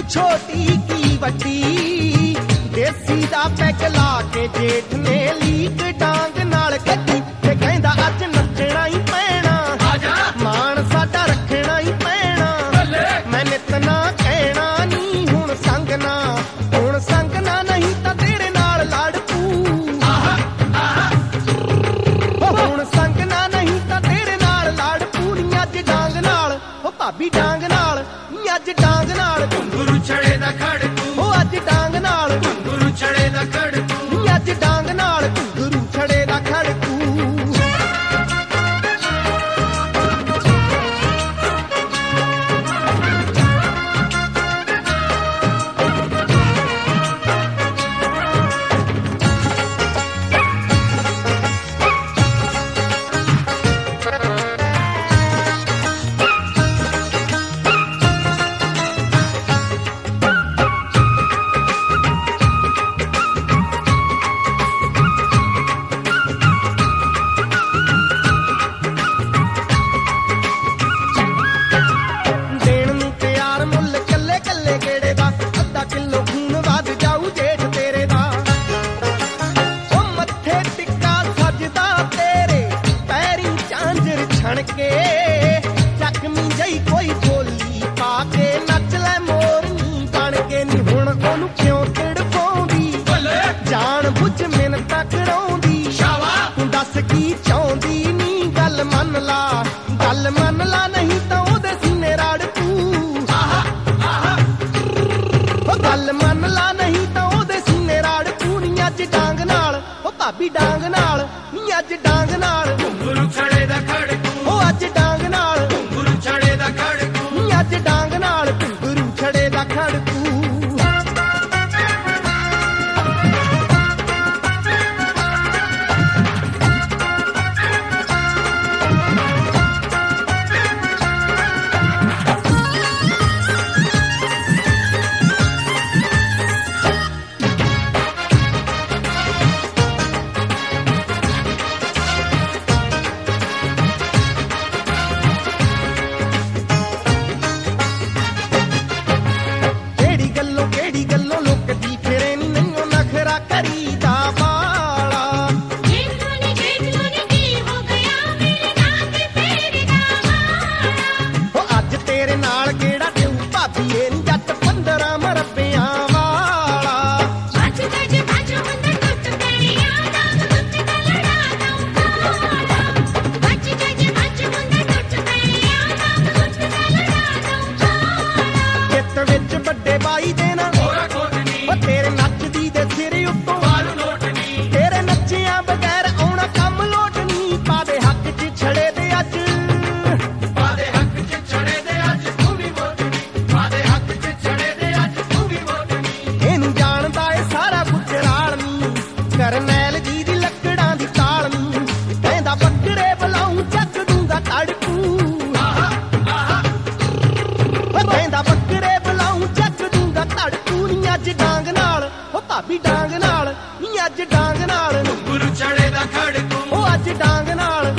ਛੋਟੀ ਕੀ ਵੱਡੀ ਦੇਸੀ ਦਾ ਪੈਗ ਲਾ ਕੇ ਜੇਠ ਨੇ ਲੀਕ ਡਾਂਗ ਨਾਲ ਕੱਢੀ ਤੇ ਕਹਿੰਦਾ ਅੱਜ ਨੱਚਣਾ ਹੀ ਪੈਣਾ ਮਾਣ ਸਾਡਾ ਰੱਖਣਾ ਹੀ ਪੈਣਾ ਮੈਂ ਨਿਤ ਨਾ ਕਹਿਣਾ ਨੀ ਹੁਣ ਸੰਗ ਨਾ ਨਹੀਂ ਤਾਂ ਤੇਰੇ ਨਾਲ ਲੜ ਪੂ ਹੁਣ ਸੰਗ ਨਾ ਨਹੀਂ ਤਾਂ ਤੇਰੇ ਨਾਲ ਲੜ ਪੂ ਨੀ ਅੱਜ ਡਾਂਗ ਨਾਲ ਉਹ ਭਾਬੀ ਡਾਂਗ ਨਾਲ ਨੀ ਅੱਜ ਡਾਂਗ ਨਾਲ ਘੁੰਗਰੂ ਛੜੇ ਦਾ ਖੜਕੂ ਉਹ ਅੱਜ ਡਾਂਗ ਨਾਲ ਘੁੰਗਰੂ ਛੜੇ ਦਾ ਖੜਕੂ ਨੀ ਅੱਜ ਡਾਂਗ ਨਾਲ ਘੁੰਗਰੂ ਛੜੇ ਦਾ ਖੜਕੂ ਚੱਕਮੀ ਜਈ ਕੋਈ ਬੋਲੀ ਪਾ ਕੇ ਨੱਚ ਲੈ ਮੋਰਨੀ ਬਣ ਕੇ ਨੀ ਹੁਣ ਉਹਨੂੰ ਕਿਉਂ ਤੜਪਾਉਂਦੀ ਜਾਣ ਬੁੱਝ ਮਿੰਨਤਾਂ ਕਰਾਉਂਦੀ ਤੂੰ ਦੱਸ ਕੀ ਚਾਹੁੰਦੀ ਨੀ ਗੱਲ ਮੰਨ ਲਾ ਨਹੀਂ ਤਾਂ ਉਹਦੇ ਸੀਨੇ ਰਾੜ ਤੂੰ ਗੱਲ ਮੰਨ ਲਾ ਨਹੀਂ ਤਾਂ ਉਹਦੇ ਸੀਨੇ ਰਾੜ ਤੂੰ ਨੀ ਅੱਜ ਡਾਂਗ ਨਾਲ ਉਹ ਭਾਬੀ ਡਾਂਗ ਨਾਲ ਨੀ ਅੱਜ ਡਾਂਗ ਨਾਲ ਘੁੰਗਰੂ ਛੜੇ ਦਾ ਖੜਕੂ ਉਹ ਅੱਜ ਡਾਂਗ ਨਾਲ ਘੁੰਗਰੂ ਛੜੇ ਦਾ ਖੜਕੂ ਨੀ ਅੱਜ ਡਾਂਗ ਨਾਲ ਘੁੰਗਰੂ ਛੜੇ ਦਾ ਖੜਕੂ ਕਿਹੜੀ ਗੱਲੋਂ ਲੁਕਦੀ ਫਿਰੇ ਨੀ ਨਹੀਂਓ ਨਖਰਾ ਕਰੀਦਾ ਵਾਲਾ ਦੇਖ ਲੋ ਨੀ ਕੀ ਹੋ ਗਿਆ ਮੇਰੇ ਨਾਲ ਤੇ ਫੇਰ ਦਾ ਵਾਲਾ ਉਹ ਅੱਜ ਤੇਰੇ ਨਾਲ ਕਿਹੜਾ ਦੇਊ ਭਾਬੀ ਏ ਨੀ ਜੱਟ 15 ਮਰਬਿਆਂ ਵਾਲਾ ਅੱਜ ਹੁੰਦਾ ਟੁੱਟ ਪੈਣੀਆਂ ਦਾਗ ਦੁੱਤ ਦਾ ਲੜਾ ਦਊਂਗਾ ਅੱਜ ਹੁੰਦਾ ਟੁੱਟ ਪੈਣੀਆਂ ਦਾਗ ਦੁੱਤ ਦਾ ਲੜਾ ਦਊਂਗਾ ਚਿੱਤ ਵਿੱਚ ਵੱਡੇ ਬਾਈ ਦੇ ਨਾ ਉਹ ਤੇਰੇ ਨੱਚਦੀ ਦੇ ਸਿਰ ਉੱਤੋਂ ਤੇਰੇ ਨੱਚਿਆਂ ਬਗੈਰ ਆਉਣਾ ਕੰਮ ਲੋਟ ਨੀ ਪਾ ਦੇ ਹੱਕ 'ਚ ਛੜੇ ਦੇ ਅੱਜ ਇਹਨੂੰ ਜਾਣਦਾ ਏ ਸਾਰਾ ਗੁਜਰਾਲ ਨੀ ਕਰਨੈਲ ਜੀ ਦੀ ਲੱਕੜਾਂ ਦੀ ਤਾਲ ਨੀ ਕਹਿੰਦਾ ਬੱਕਰੇ ਬਲਾਉਂ ਚੱਕ ਦੂੰਗਾ ਤੜਕੂ ਕਹਿੰਦਾ ਬੱਕਰੇ ਬਲਾਉਂ ਚੱਕ ਦੂੰਗਾ ਤੜਕੂ ਨੀ ਅੱਜ ਡਾਂਗ ਨਾਲ ਉਹ ਭਾਬੀ ਡਾਂਗ ਨਾਲ ਨੀ ਅੱਜ ਡਾਂਗ ਨਾਲ ਘੁੰਗਰੂ ਛੜੇ ਦਾ ਖੜਕੂ ਉਹ ਅੱਜ ਡਾਂਗ ਨਾਲ